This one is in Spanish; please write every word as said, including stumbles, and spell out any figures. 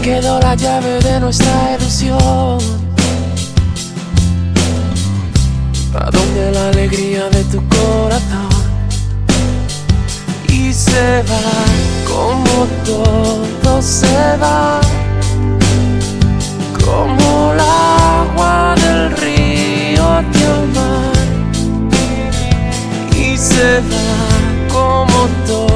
quedó la llave de nuestra ilusión. ¿A dónde la alegría de tu corazón? Y se va como todo se va, como el agua del río hacia el mar. Y se va como todo